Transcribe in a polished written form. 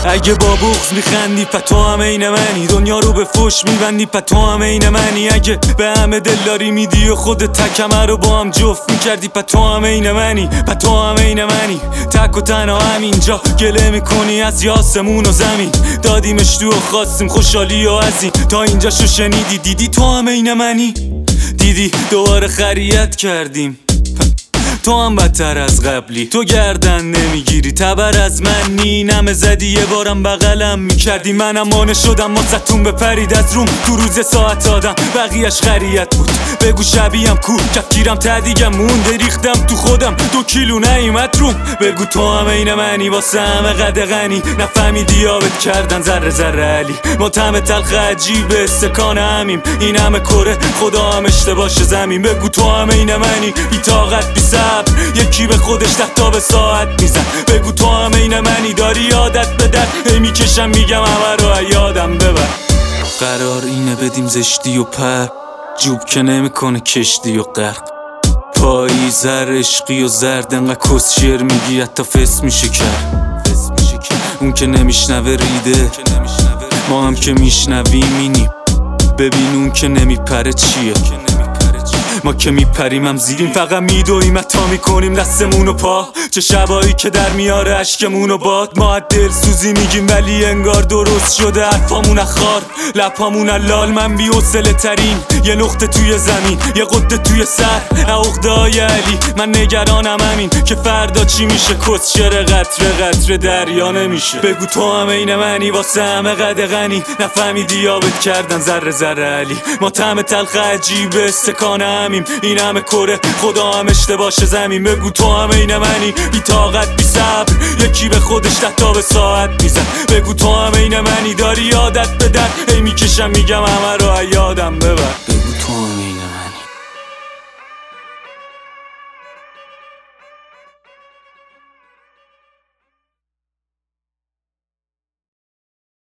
اگه با بغض میخندی پس تو هم عین منی، دنیا رو به فوش میبندی پس تو هم عین منی. اگه به همه دلداری میدی و خودت تکمه رو با هم جفت میکردی پس تو هم عین منی، پس تو هم عین منی. تک و تنها همینجا گله میکنی از آسمون و زمین، دادیمش تو و خواستیم خوشحالی و از این تا اینجا شو شنیدی، دیدی تو هم عین منی، دیدی دوباره خریت کردیم تو هم بدتر از قبلی. تو گردن نمیگیری تبر از من نی، نمه زدی یه بارم بغلم میکردی، منم مانع شدم مازتون بپرید از روم. تو روز ساعت دادم بقیهش خریت بود، بگو شبیهم کو کفگیرم تدیگم مونده ریختم تو خودم 2 کیلو نیومد روم. بگو تو هم عین منی واسه همه قد غنی، نفهمیدی یابت کردن ذره ذره علی. ما طعم تلخ عجیب استکان همیم، این همه کره خدا هم اشتباهش زمین. بگو تو هم عین منی بی طاقت بی صبر، یکی به خودش 10 تا به ساعت میزن. بگو تو هم عین منی داری عادت به در، هی میکشم میگم همه رو یادم ببر. قرار اینه بدیم زشتی و پر، جوب که نمیکنه کشتی و غرق. پاییز هر عشقی و زرد انقدر کس شعر میگی حتی فس میشه کرد. اون که نمیشنوه ریده، ما هم که میشنویم اینیم. ببین اون که نمیپره چیه، ما که میپریم هم زیریم، فقط میدویم عطا میکنیم دستمون و پا. چه شبایی که در میاره عشقمون و باد، ما دل سوزی میگیم ولی انگار درست شده حرفامون خار، لپامون لال. من بی حوصله ترین، یه نقطه توی زمین یه قطه توی سر، عقده های علی. من نگرانم همین که فردا چی میشه، کسچر قطره قطره دریا نمیشه. بگو تو هم عین منی واسه همه قد غنی، نفهمیدی یابت کردن ذره ذره علی. ما طعم تلخ عجیب استکان همیم، این همه کره خدا هم اشتباهش زمین. بگو تو هم عین منی بی طاقت بی صبر، یکی به خودش 10 تا به ساعت میزن. بگو تو هم عین منی داری عادت به در، هی میکشم میگم همه رو یادم ببر.